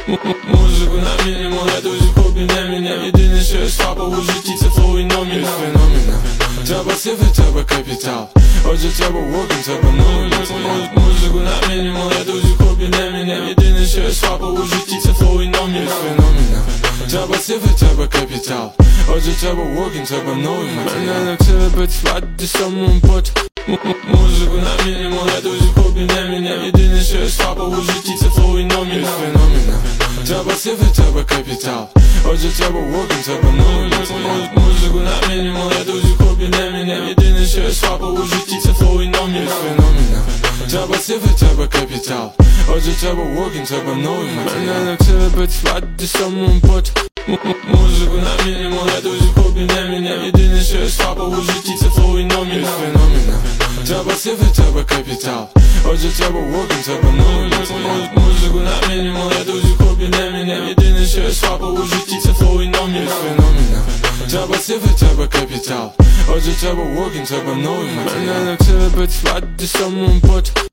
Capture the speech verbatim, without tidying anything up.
Музику на мінімум, я дуже хобі не міняв. Єдине, що я слабо у житті, це флоу і номер. Феноменал. Треба цифри, треба капітал. Отже, треба working, треба новий матеріал. Музику на мінімум, я дуже хобі не міняв. Єдине, що я слабо у житті, це флоу і номер. Феноменал. Треба цифри, треба капітал. Отже, треба working, треба новий матеріал. Мене навчили працювати самому поту. Музику на мінімум, я дуже хобі не міняв. Єдине, що я слабо у житті, це флоу і номер. Феноменал. Треба цифри, треба капітал. Отже, треба working, треба новий матеріал. Музику на мінімум, я дуже хобі не міняв. Єдине, що я слабо у житті, це флоу і номер. Феноменал. Треба цифри, треба капітал. Отже, треба working, треба новий матеріал. Мене навчили працювати самому поту. Музику на мінімум, я дуже хобі не міняв. Єдине, що я слабо у житті, це флоу і номер. Феноменал. Треба цифри, треба капітал. Отже, треба working, треба новий матеріал. Музику на мінімум, я дуже хобі не міняв. Єдине, що я слабо у житті, це флоу і номер. Феноменал. Треба цифри, треба капітал. Отже, треба working, треба новий матеріал. Мене навчили працювати самому поту.